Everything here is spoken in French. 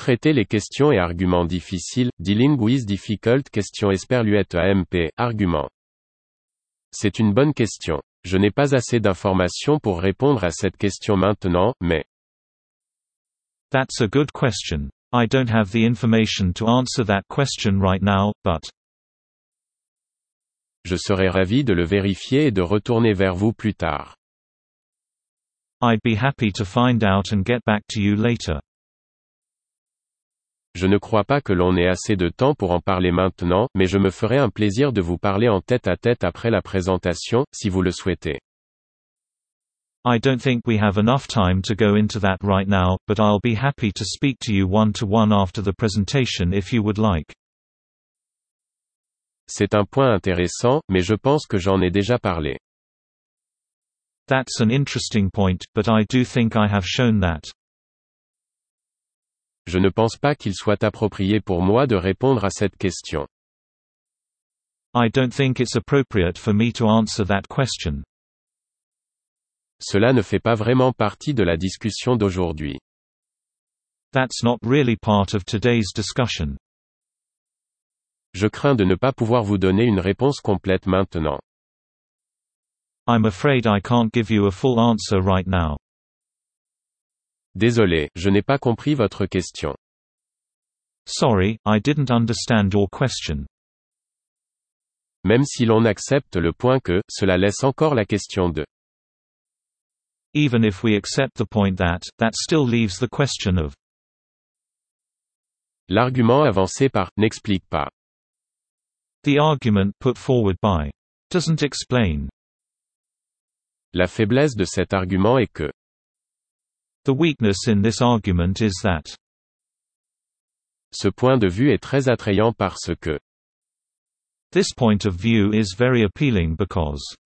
Traiter les questions et arguments difficiles, dealing with difficult questions esperluette AMP, argument. C'est une bonne question. Je n'ai pas assez d'informations pour répondre à cette question maintenant, mais. That's a good question. I don't have the information to answer that question right now, but. Je serais ravi de le vérifier et de retourner vers vous plus tard. I'd be happy to find out and get back to you later. Je ne crois pas que l'on ait assez de temps pour en parler maintenant, mais je me ferai un plaisir de vous parler en tête-à-tête après la présentation, si vous le souhaitez. I don't think we have enough time to go into that right now, but I'll be happy to speak to you one-to-one after the presentation if you would like. C'est un point intéressant, mais je pense que j'en ai déjà parlé. That's an interesting point, but I do think I have shown that. Je ne pense pas qu'il soit approprié pour moi de répondre à cette question. I don't think it's appropriate for me to answer that question. Cela ne fait pas vraiment partie de la discussion d'aujourd'hui. That's not really part of today's discussion. Je crains de ne pas pouvoir vous donner une réponse complète maintenant. I'm afraid I can't give you a full answer right now. Désolé, je n'ai pas compris votre question. Sorry, I didn't understand your question. Même si l'on accepte le point que, cela laisse encore la question de. Even if we accept the point that still leaves the question of. L'argument avancé par n'explique pas. The argument put forward by doesn't explain. La faiblesse de cet argument est que. The weakness in this argument is that. Ce point de vue est très attrayant parce que. This point of view is very appealing because.